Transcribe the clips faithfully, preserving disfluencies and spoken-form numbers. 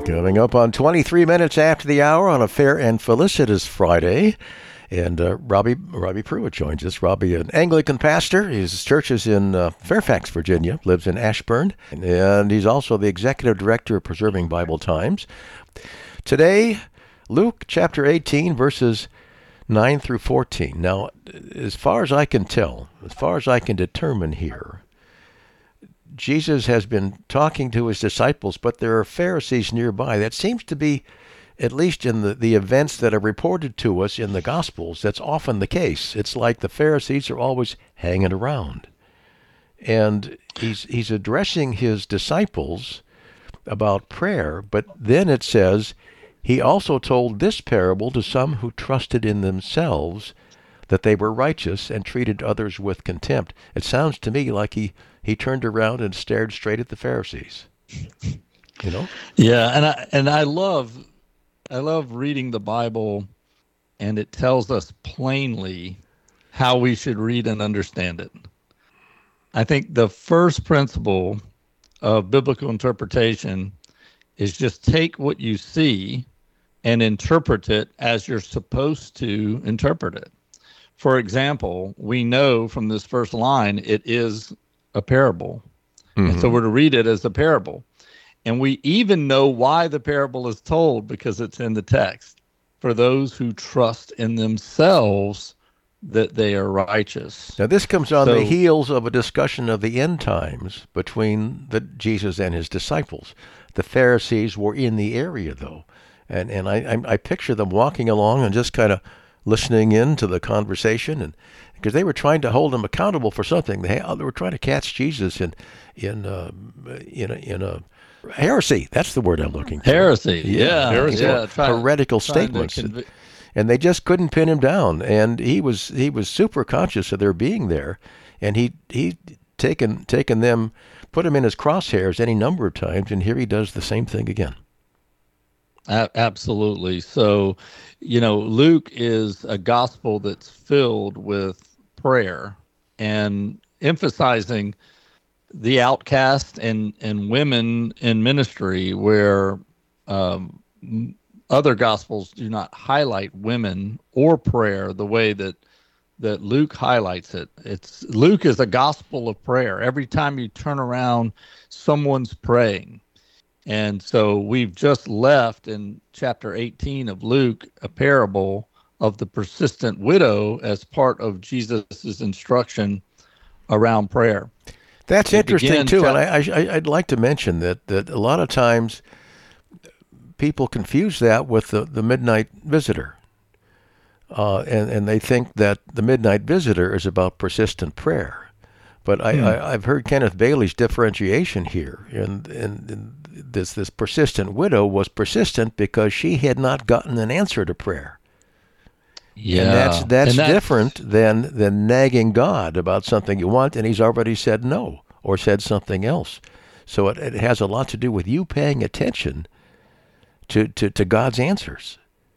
Coming up on twenty-three minutes after the hour on a fair and felicitous Friday. And uh, Robbie Robbie Pruitt joins us. Robbie, an Anglican pastor. His church is in uh, Fairfax, Virginia, lives in Ashburn. And he's also the executive director of Preserving Bible Times. Today, Luke chapter eighteen, verses nine through fourteen. Now, as far as I can tell, as far as I can determine here, Jesus has been talking to his disciples, but there are Pharisees nearby. That seems to be, at least in the, the events that are reported to us in the Gospels, that's often the case. It's like the Pharisees are always hanging around. And he's he's addressing his disciples about prayer, but then it says, he also told this parable to some who trusted in themselves that they were righteous and treated others with contempt. It sounds to me like he, he turned around and stared straight at the Pharisees. You know? Yeah, and I and I love I love reading the Bible, and it tells us plainly how we should read and understand it. I think the first principle of biblical interpretation is just take what you see and interpret it as you're supposed to interpret it. For example, we know from this first line, it is a parable. Mm-hmm. And so we're to read it as a parable. And we even know why the parable is told because it's in the text. For those who trust in themselves that they are righteous. Now this comes on so, the heels of a discussion of the end times between the, Jesus and his disciples. The Pharisees were in the area, though. And and I, I, I picture them walking along and just kind of listening in to the conversation, and because they were trying to hold him accountable for something. They, they were trying to catch Jesus in in uh, in a, in a heresy. That's the word I'm looking for. Heresy, yeah, yeah, heresy. yeah. Try, heretical statements, conv- and they just couldn't pin him down. And he was he was super conscious of their being there, and he he taken taken them, put him in his crosshairs any number of times, and here he does the same thing again. Absolutely. So, you know, Luke is a gospel that's filled with prayer and emphasizing the outcast and, and women in ministry, where um, other gospels do not highlight women or prayer the way that that Luke highlights it. It's Luke is a gospel of prayer. Every time you turn around, someone's praying. And so we've just left in chapter eighteen of Luke a parable of the persistent widow as part of Jesus's instruction around prayer. That's it interesting too, chap- and I, I, I'd like to mention that that a lot of times people confuse that with the, the midnight visitor, uh, and and they think that the midnight visitor is about persistent prayer. But I, hmm. I, I've heard Kenneth Bailey's differentiation here, and, and, and this this persistent widow was persistent because she had not gotten an answer to prayer. Yeah, and that's that's, and that's different than than nagging God about something you want, and he's already said no or said something else. So it, it has a lot to do with you paying attention to, to, to God's answers.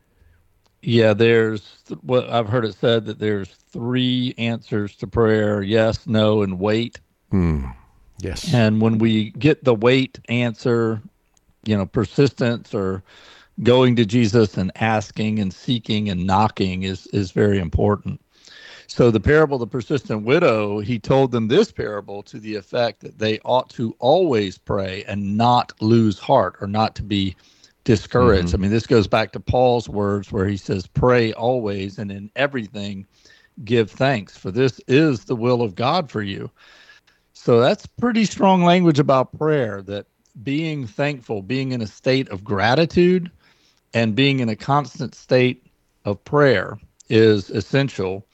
Yeah, there's what I've heard it said that there's three answers to prayer: yes, no, and wait. Mm, yes. And when we get the wait answer, you know, persistence or going to Jesus and asking and seeking and knocking is is very important. So the parable of the persistent widow, he told them this parable to the effect that they ought to always pray and not lose heart, or not to be discouraged. Mm-hmm. I mean, this goes back to Paul's words where he says, pray always and in everything give thanks, for this is the will of God for you. So that's pretty strong language about prayer, that being thankful, being in a state of gratitude and being in a constant state of prayer is essential.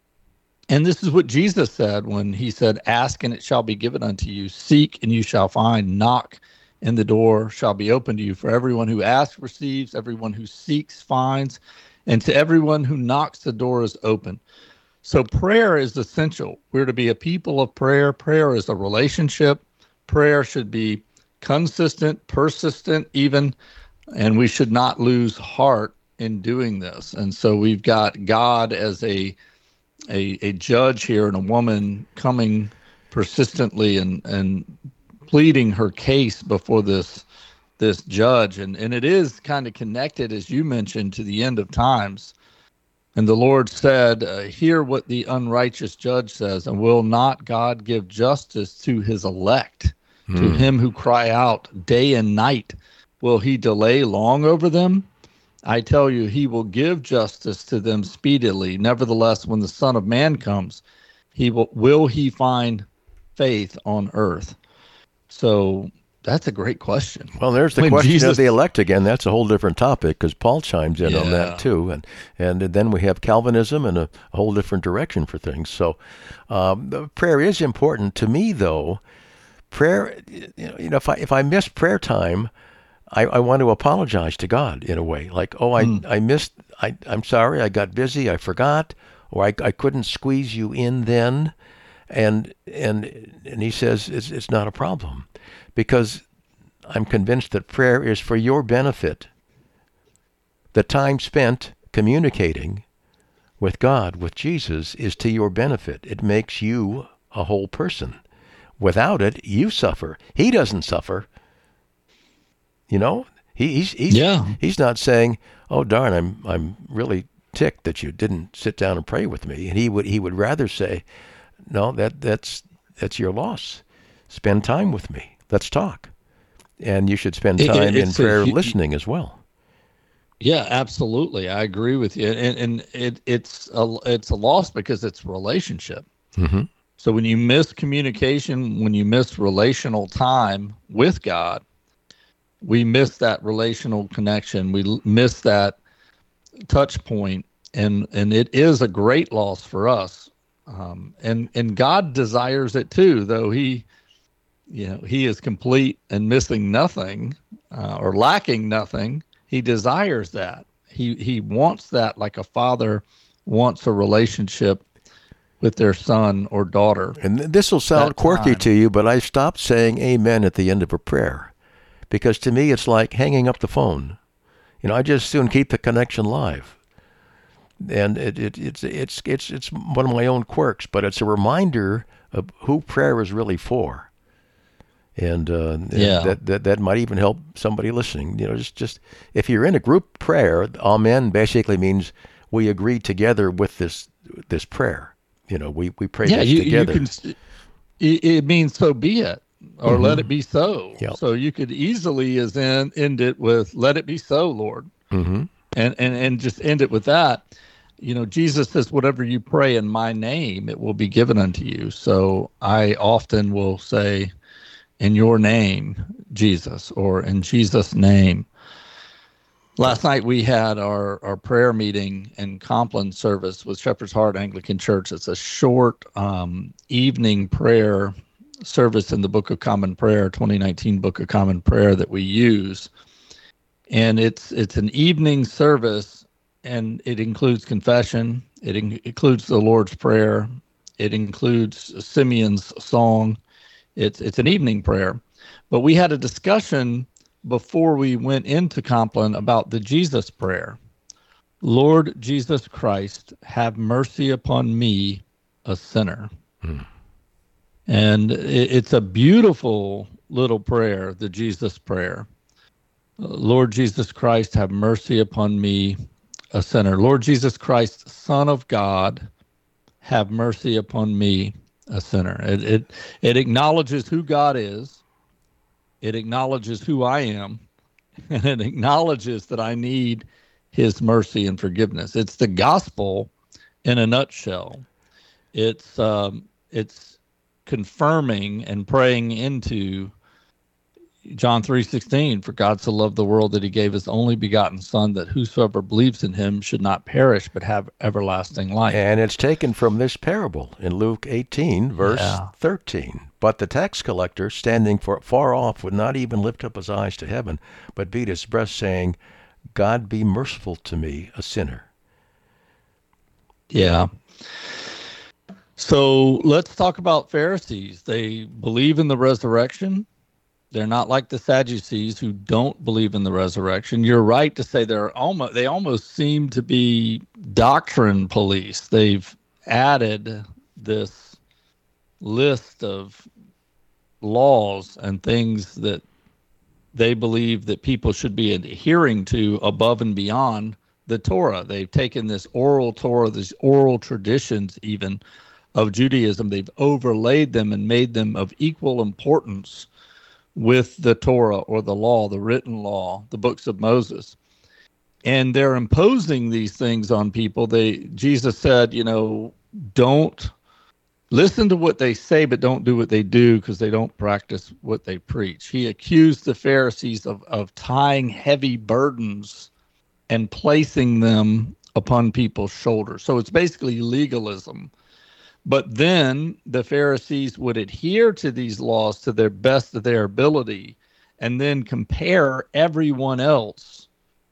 And this is what Jesus said when he said, ask and it shall be given unto you, seek and you shall find, knock and the door shall be open to you. For everyone who asks receives, everyone who seeks finds, and to everyone who knocks the door is open. So prayer is essential. We're to be a people of prayer. Prayer is a relationship. Prayer should be consistent, persistent even, and we should not lose heart in doing this. And so we've got God as a a, a judge here, and a woman coming persistently and, and pleading her case before this this judge, and, and it is kind of connected, as you mentioned, to the end of times. And the Lord said, uh, hear what the unrighteous judge says, and will not God give justice to his elect, hmm. to him who cry out day and night? Will he delay long over them? I tell you, he will give justice to them speedily. Nevertheless, when the Son of Man comes, he will, will he find faith on earth? So that's a great question. Well, there's the when question Jesus, of the elect again. That's a whole different topic because Paul chimes in yeah. on that too. And and then we have Calvinism and a, a whole different direction for things. So um, the prayer is important. To me, though, prayer, you know, you know if I if I miss prayer time, I, I want to apologize to God in a way. Like, oh, I, mm. I missed, I, I'm sorry, I got busy, I forgot, or I, I couldn't squeeze you in then. And and and he says it's it's not a problem, because I'm convinced that prayer is for your benefit. The time spent communicating with God, with Jesus, is to your benefit. It makes you a whole person. Without it, you suffer. He doesn't suffer. You know, he, he's he's yeah. he's not saying, "Oh darn, I'm I'm really ticked that you didn't sit down and pray with me." And he would he would rather say, "No, that that's that's your loss. Spend time with me. Let's talk." And you should spend time it, in prayer a, listening as well. Yeah, absolutely. I agree with you. And and it it's a it's a loss because it's relationship. Mm-hmm. So when you miss communication, when you miss relational time with God, we miss that relational connection. We miss that touch point, and and it is a great loss for us. Um, and and God desires it too, though he, you know, he is complete and missing nothing uh, or lacking nothing. He desires that. He he wants that, like a father wants a relationship with their son or daughter. And this will sound quirky time. to you, but I stopped saying amen at the end of a prayer. Because to me, it's like hanging up the phone. You know, I just soon keep the connection live, and it, it, it's it's it's it's one of my own quirks. But it's a reminder of who prayer is really for, and, uh, and yeah. that, that that might even help somebody listening. You know, just just if you're in a group prayer, amen basically means we agree together with this this prayer. You know, we we pray yeah, this you, together. You can, it means so be it. Or mm-hmm. let it be so. Yep. So you could easily as in end it with "Let it be so, Lord," mm-hmm. and and and just end it with that. You know, Jesus says, "Whatever you pray in my name, it will be given unto you." So I often will say, "In your name, Jesus," or "In Jesus' name." Last night we had our our prayer meeting in Compline service with Shepherd's Heart Anglican Church. It's a short um, evening prayer service in the Book of Common Prayer, twenty nineteen Book of Common Prayer that we use. And it's it's an evening service, and it includes confession. It in- includes the Lord's Prayer. It includes Simeon's song. It's it's an evening prayer. But we had a discussion before we went into Compline about the Jesus prayer. Lord Jesus Christ, have mercy upon me, a sinner. Hmm. And it's a beautiful little prayer, the Jesus prayer. Lord Jesus Christ, have mercy upon me, a sinner. Lord Jesus Christ, Son of God, have mercy upon me, a sinner. It, it, it acknowledges who God is. It acknowledges who I am. And it acknowledges that I need his mercy and forgiveness. It's the gospel in a nutshell. It's um, it's confirming and praying into John three sixteen, for God so loved the world that he gave his only begotten Son, that whosoever believes in him should not perish but have everlasting life. And it's taken from this parable in Luke eighteen, verse yeah. thirteen. But the tax collector, standing for, far off, would not even lift up his eyes to heaven, but beat his breast, saying, God be merciful to me, a sinner. Yeah. So let's talk about Pharisees. They believe in the resurrection. They're not like the Sadducees who don't believe in the resurrection. You're right to say they're almost they almost seem to be doctrine police. They've added this list of laws and things that they believe that people should be adhering to above and beyond the Torah. They've taken this oral Torah, these oral traditions even of Judaism, they've overlaid them and made them of equal importance with the Torah or the law, the written law, the books of Moses. And they're imposing these things on people. They Jesus said, you know, don't listen to what they say, but don't do what they do, because they don't practice what they preach. He accused the Pharisees of, of tying heavy burdens and placing them upon people's shoulders. So it's basically legalism. But then the Pharisees would adhere to these laws to their best of their ability, and then compare everyone else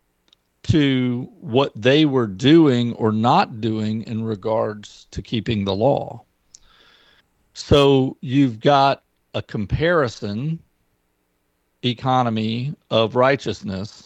to what they were doing or not doing in regards to keeping the law. So you've got a comparison economy of righteousness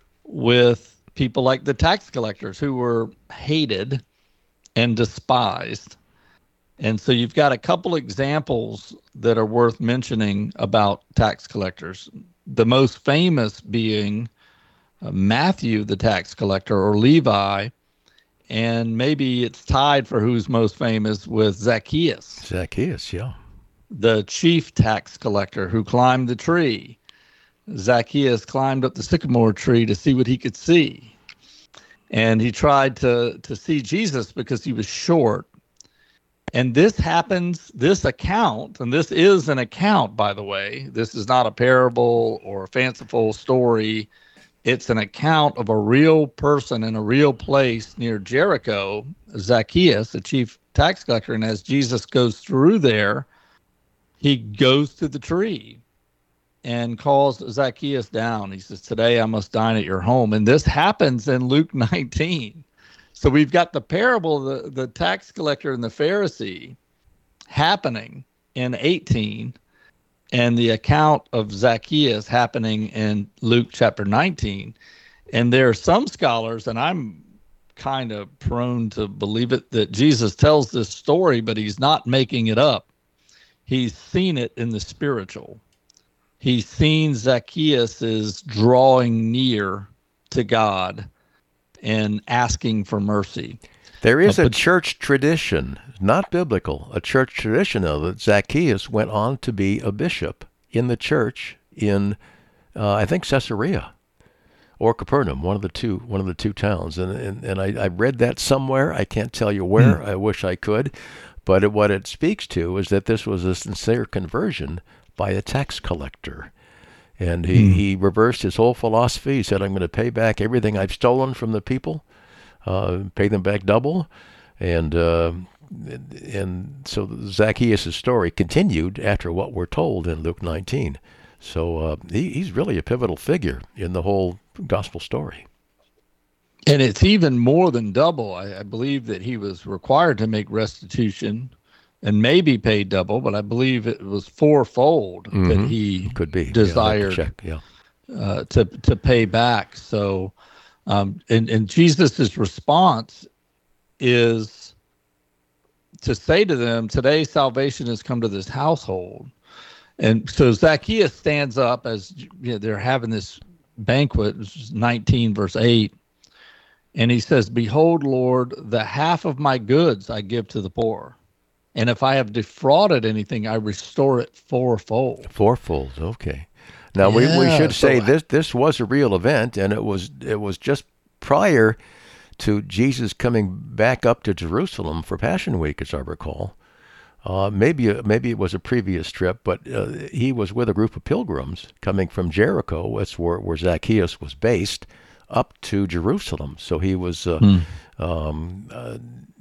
with people like the tax collectors, who were hated and despised. And so you've got a couple examples that are worth mentioning about tax collectors. The most famous being uh, Matthew, the tax collector, or Levi, and maybe it's tied for who's most famous with Zacchaeus. Zacchaeus, yeah. The chief tax collector who climbed the tree. Zacchaeus climbed up the sycamore tree to see what he could see. And he tried to, to see Jesus because he was short. And this happens, this account, and this is an account, by the way. This is not a parable or a fanciful story. It's an account of a real person in a real place near Jericho, Zacchaeus, the chief tax collector. And as Jesus goes through there, he goes to the tree and calls Zacchaeus down. He says, "Today I must dine at your home." And this happens in Luke nineteen. So we've got the parable of the, the tax collector and the Pharisee happening in eighteen, and the account of Zacchaeus happening in Luke chapter nineteen. And there are some scholars, and I'm kind of prone to believe it, that Jesus tells this story, but he's not making it up. He's seen it in the spiritual. He's seen Zacchaeus is drawing near to God and asking for mercy. There is uh, a but, church tradition, not biblical, a church tradition, though, that Zacchaeus went on to be a bishop in the church in, uh, I think, Caesarea or Capernaum, one of the two, one of the two towns. And and, and I, I read that somewhere. I can't tell you where. Hmm. I wish I could. But it, what it speaks to is that this was a sincere conversion by a tax collector. And he, hmm. he reversed his whole philosophy. He said, "I'm going to pay back everything I've stolen from the people, uh, pay them back double." And uh, and so Zacchaeus' story continued after what we're told in Luke nineteen. So uh, he, he's really a pivotal figure in the whole gospel story. And it's even more than double. I, I believe that he was required to make restitution and maybe paid double, but I believe it was fourfold mm-hmm. that he could be desired yeah, check. Yeah. Uh, to to pay back. So, um, and and Jesus's response is to say to them, "Today salvation has come to this household." And so Zacchaeus stands up as you know, they're having this banquet, nineteen verse eight, and he says, "Behold, Lord, the half of my goods I give to the poor. And if I have defrauded anything, I restore it fourfold." Fourfold, okay. Now yeah, we, we should so say this this was a real event, and it was it was just prior to Jesus coming back up to Jerusalem for Passion Week, as I recall. Uh, maybe maybe it was a previous trip, but uh, he was with a group of pilgrims coming from Jericho, that's where, where Zacchaeus was based, up to Jerusalem. So he was uh, hmm. um, uh,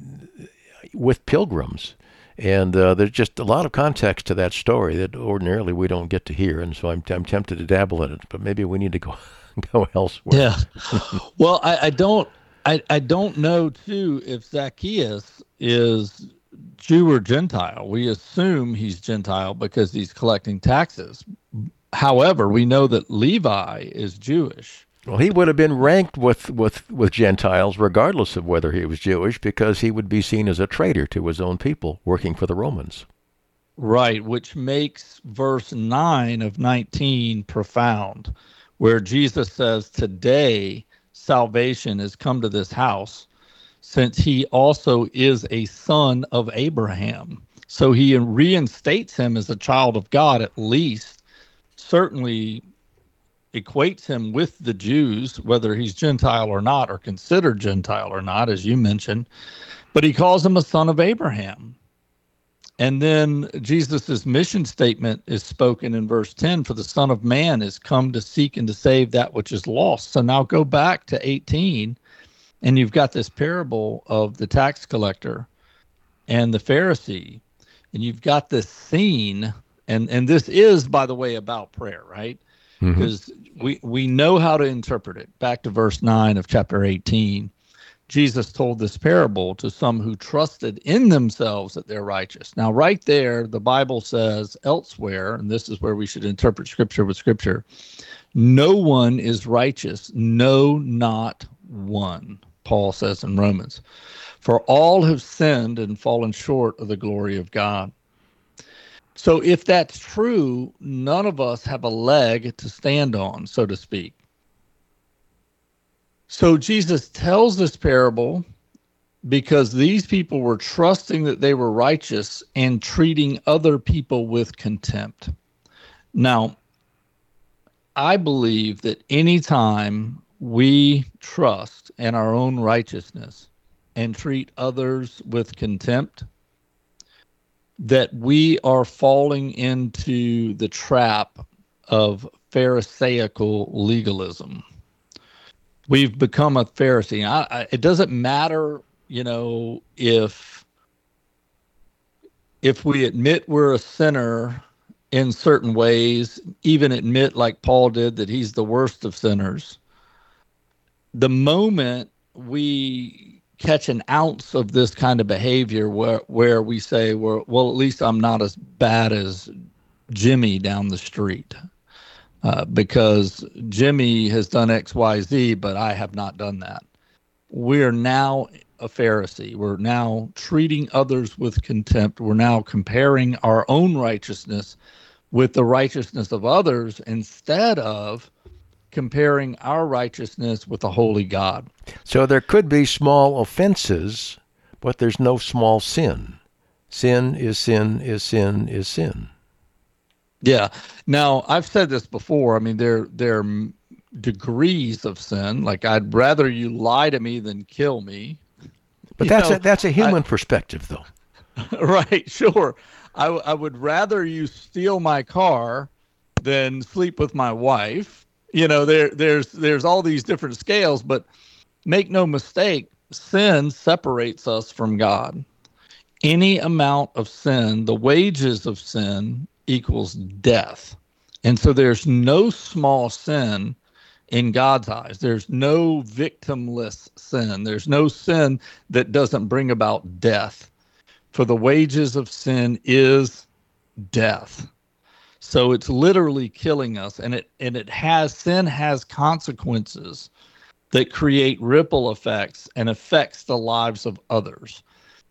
with pilgrims. And uh, there's just a lot of context to that story that ordinarily we don't get to hear, and so I'm, I'm tempted to dabble in it. But maybe we need to go go elsewhere. Yeah. Well, I, I don't I, I don't know too if Zacchaeus is Jew or Gentile. We assume he's Gentile because he's collecting taxes. However, we know that Levi is Jewish. Well, he would have been ranked with, with, with Gentiles regardless of whether he was Jewish, because he would be seen as a traitor to his own people working for the Romans. Right, which makes verse nine of nineteen profound, where Jesus says, today salvation has come to this house, since he also is a son of Abraham. So he reinstates him as a child of God, at least, certainly equates him with the Jews, whether he's Gentile or not, or considered Gentile or not, as you mentioned, but he calls him a son of Abraham. And then Jesus's mission statement is spoken in verse ten, for the Son of Man is come to seek and to save that which is lost. So now go back to eighteen, and you've got this parable of the tax collector and the Pharisee, and you've got this scene, and, and this is, by the way, about prayer, right? Because mm-hmm. we, we know how to interpret it. Back to verse nine of chapter eighteen. Jesus told this parable to some who trusted in themselves that they're righteous. Now, right there, the Bible says elsewhere, and this is where we should interpret Scripture with Scripture, no one is righteous, no, not one, Paul says in Romans. For all have sinned and fallen short of the glory of God. So if that's true, none of us have a leg to stand on, so to speak. So Jesus tells this parable because these people were trusting that they were righteous and treating other people with contempt. Now, I believe that anytime we trust in our own righteousness and treat others with contempt, that we are falling into the trap of Pharisaical legalism. We've become a Pharisee. I, I, it doesn't matter, you know, if if we admit we're a sinner in certain ways, even admit, like Paul did, that he's the worst of sinners. The moment we catch an ounce of this kind of behavior where, where we say, well, well, at least I'm not as bad as Jimmy down the street. Uh, because Jimmy has done X, Y, Z, but I have not done that. We're now a Pharisee. We're now treating others with contempt. We're now comparing our own righteousness with the righteousness of others instead of comparing our righteousness with the holy God. So there could be small offenses, but there's no small sin. Sin is sin is sin is sin. Yeah. Now, I've said this before. I mean, there there are degrees of sin. Like, I'd rather you lie to me than kill me. But you that's know, a, that's a human I, perspective, though. Right. Sure. I, I would rather you steal my car than sleep with my wife. You know, there there's there's all these different scales, but make no mistake, sin separates us from God. Any amount of sin, the wages of sin, equals death. And so there's no small sin in God's eyes. There's no victimless sin. There's no sin that doesn't bring about death. For the wages of sin is death. So it's literally killing us, and it and it has sin has consequences that create ripple effects and affects the lives of others.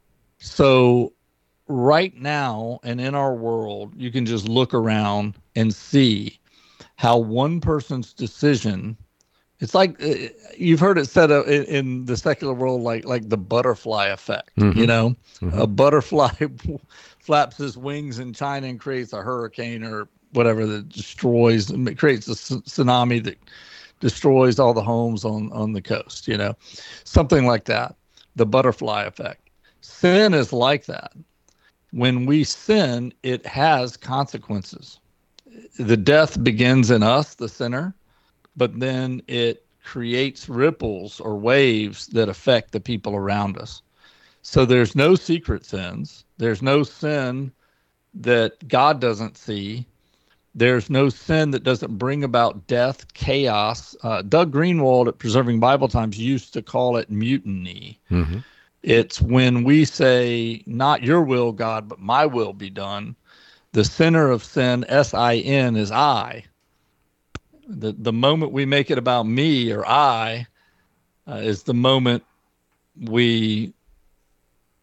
So right now and in our world, you can just look around and see how one person's decision, it's like, uh, you've heard it said uh, in, in the secular world, like like the butterfly effect. Mm-hmm. You know, mm-hmm. A butterfly flaps his wings in China and creates a hurricane or whatever that destroys, creates a tsunami that destroys all the homes on, on the coast, you know, something like that. The butterfly effect. Sin is like that. When we sin, it has consequences. The death begins in us, the sinner, but then it creates ripples or waves that affect the people around us. So there's no secret sins. There's no sin that God doesn't see. There's no sin that doesn't bring about death, chaos. Uh, Doug Greenwald at Preserving Bible Times used to call it mutiny. Mm-hmm. It's when we say, not your will, God, but my will be done. The sinner of sin, S I N, is I. The, the moment we make it about me or I uh, is the moment we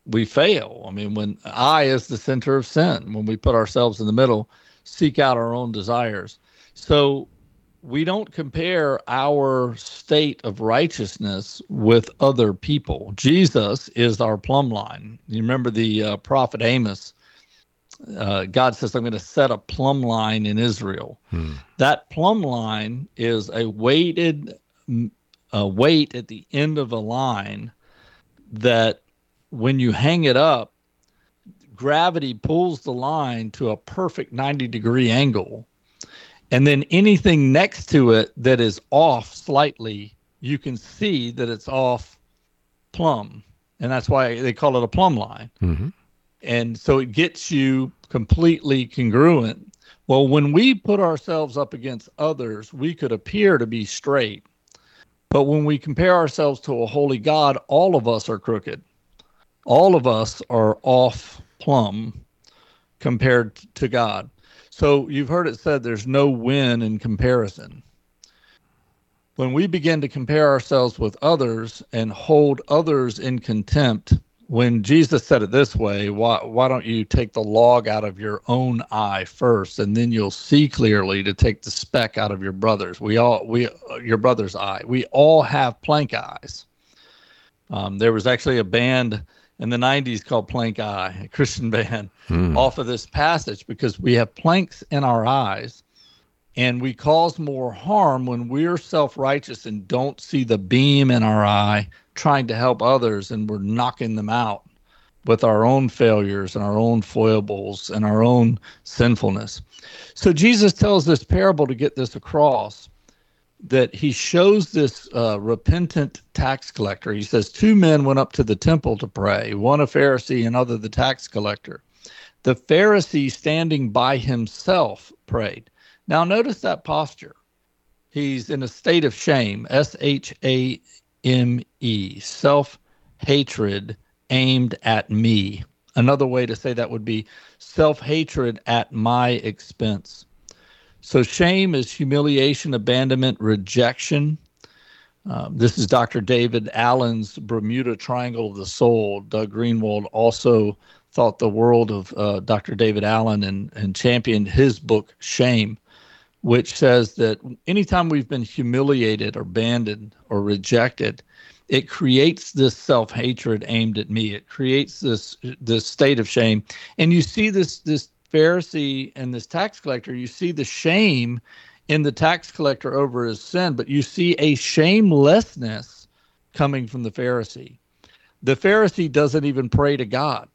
we fail. I mean, when I is the center of sin, when we put ourselves in the middle, seek out our own desires. So we don't compare our state of righteousness with other people. Jesus is our plumb line. You remember the uh, prophet Amos. Uh, God says, I'm going to set a plumb line in Israel. Hmm. That plumb line is a weighted a weight at the end of a line that when you hang it up, gravity pulls the line to a perfect ninety degree angle. And then anything next to it that is off slightly, you can see that it's off plumb. And that's why they call it a plumb line. Mm-hmm. And so it gets you completely congruent. Well, when we put ourselves up against others, we could appear to be straight. But when we compare ourselves to a holy God, all of us are crooked. All of us are off plumb compared to God. So you've heard it said there's no win in comparison. When we begin to compare ourselves with others and hold others in contempt, when Jesus said it this way, why, why don't you take the log out of your own eye first, and then you'll see clearly to take the speck out of your brother's. We all, we, your brother's eye. We all have plank eyes. Um, there was actually a band in the nineties called Plank Eye, a Christian band, hmm. off of this passage, because we have planks in our eyes, and we cause more harm when we're self-righteous and don't see the beam in our eye, trying to help others, and we're knocking them out with our own failures and our own foibles and our own sinfulness. So Jesus tells this parable to get this across, that he shows this uh, repentant tax collector. He says, two men went up to the temple to pray, one a Pharisee, another the tax collector. The Pharisee, standing by himself, prayed. Now notice that posture. He's in a state of shame, S H A M E, self-hatred aimed at me. Another way to say that would be self-hatred at my expense. So shame is humiliation, abandonment, rejection. Um, this is Doctor David Allen's Bermuda Triangle of the Soul. Doug Greenwald also thought the world of uh, Doctor David Allen and, and championed his book, Shame, which says that anytime we've been humiliated or abandoned or rejected, it creates this self-hatred aimed at me. It creates this this state of shame. And you see this this Pharisee and this tax collector, you see the shame in the tax collector over his sin, but you see a shamelessness coming from the Pharisee. The Pharisee doesn't even pray to God.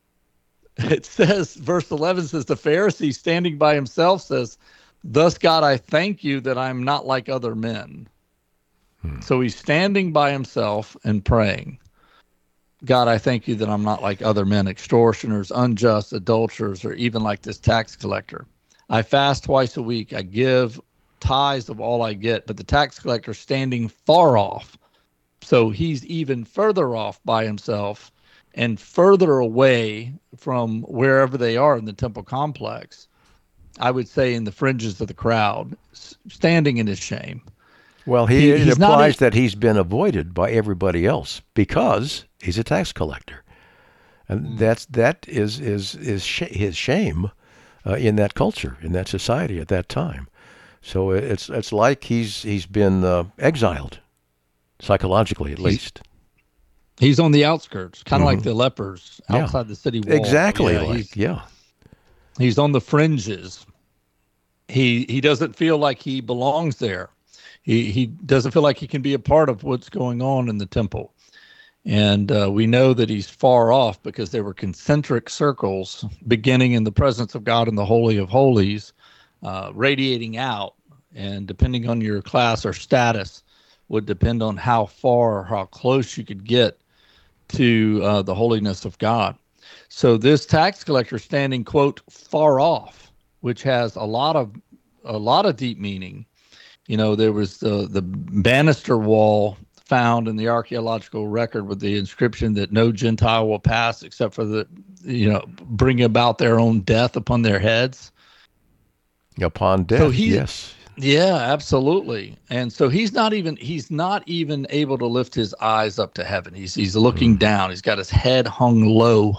It says, verse eleven says, the Pharisee standing by himself says, thus, God, I thank you that I'm not like other men. Hmm. So he's standing by himself and praying. God, I thank you that I'm not like other men, extortioners, unjust, adulterers, or even like this tax collector. I fast twice a week. I give tithes of all I get, but the tax collector standing far off. So he's even further off by himself and further away from wherever they are in the temple complex. I would say in the fringes of the crowd, standing in his shame. Well, he, he it implies a, that he's been avoided by everybody else because he's a tax collector, and mm. that's that is is is sh- his shame uh, in that culture, in that society at that time. So it's it's like he's he's been uh, exiled, psychologically at he's, least. He's on the outskirts, kind of mm-hmm. like the lepers outside yeah. the city wall. Exactly, yeah, like he's, yeah. He's on the fringes. He he doesn't feel like he belongs there. He he doesn't feel like he can be a part of what's going on in the temple. And uh, we know that he's far off because there were concentric circles beginning in the presence of God in the Holy of Holies, uh, radiating out. And depending on your class or status would depend on how far or how close you could get to uh, the holiness of God. So this tax collector standing, quote, far off, which has a lot of a lot of deep meaning. You know, there was the the banister wall found in the archaeological record with the inscription that no Gentile will pass except for the, you know, bring about their own death upon their heads. Upon death, so he, yes. Yeah, absolutely. And so he's not even he's not even able to lift his eyes up to heaven. He's he's looking mm. down. He's got his head hung low.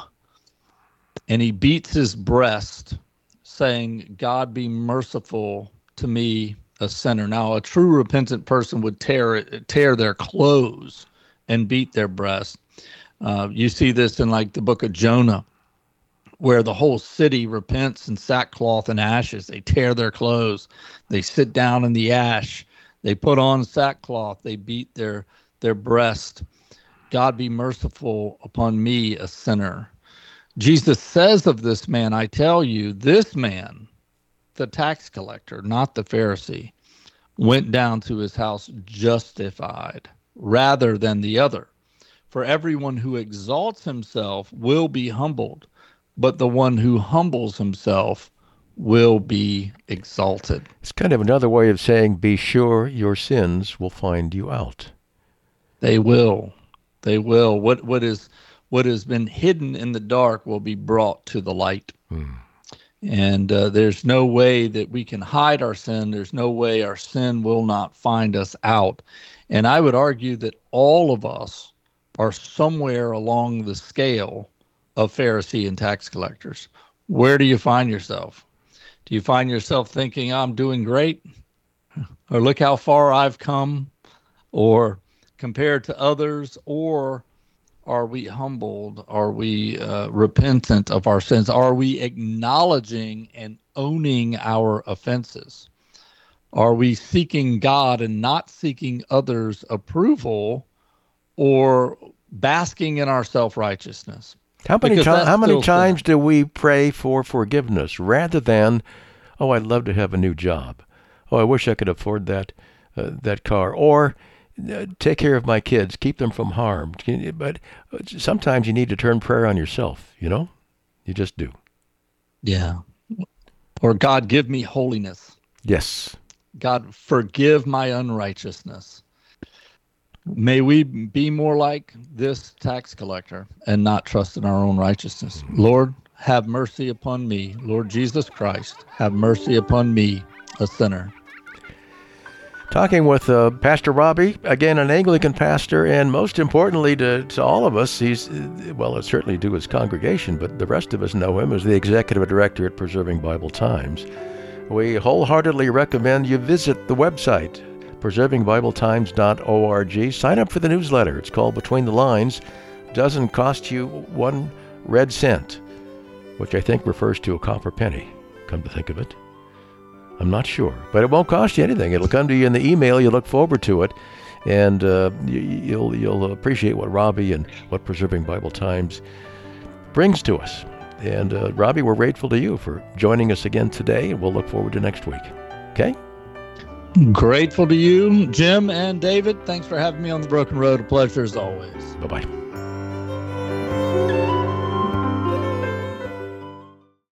And he beats his breast, saying, "God, be merciful to me, a sinner." Now, a true repentant person would tear tear their clothes and beat their breast. Uh, you see this in like the book of Jonah, where the whole city repents in sackcloth and ashes. They tear their clothes. They sit down in the ash. They put on sackcloth. They beat their, their breast. God, be merciful upon me, a sinner. Jesus says of this man, I tell you, this man, the tax collector, not the Pharisee, went down to his house justified rather than the other. For everyone who exalts himself will be humbled, but the one who humbles himself will be exalted. It's kind of another way of saying, be sure your sins will find you out. They will. They will. What what is what has been hidden in the dark will be brought to the light. Hmm. And uh, there's no way that we can hide our sin. There's no way our sin will not find us out. And I would argue that all of us are somewhere along the scale of Pharisee and tax collectors. Where do you find yourself? Do you find yourself thinking, I'm doing great? Or look how far I've come? Or compared to others? Or are we humbled? Are we uh, repentant of our sins? Are we acknowledging and owning our offenses? Are we seeking God and not seeking others' approval, or basking in our self-righteousness? How many, to- how many times do we pray for forgiveness rather than, oh, I'd love to have a new job. Oh, I wish I could afford that uh, that car. Or uh, take care of my kids, keep them from harm. But sometimes you need to turn prayer on yourself, you know? You just do. Yeah. Or God, give me holiness. Yes. God, forgive my unrighteousness. May we be more like this tax collector and not trust in our own righteousness. Lord, have mercy upon me. Lord Jesus Christ, have mercy upon me, a sinner. Talking with uh, Pastor Robbie, again, an Anglican pastor, and most importantly to, to all of us, he's, well, certainly to his congregation, but the rest of us know him as the executive director at Preserving Bible Times. We wholeheartedly recommend you visit the website, preserving bible times dot org. Sign up for the newsletter. It's called Between the Lines. Doesn't cost you one red cent, which I think refers to a copper penny, come to think of it. I'm not sure, but it won't cost you anything. It'll come to you in the email. You look forward to it, and uh, you, you'll you'll appreciate what Robbie and what Preserving Bible Times brings to us. And uh, Robbie, we're grateful to you for joining us again today, and we'll look forward to next week. Okay? Grateful to you, Jim and David. Thanks for having me on The Broken Road. A pleasure as always. Bye-bye.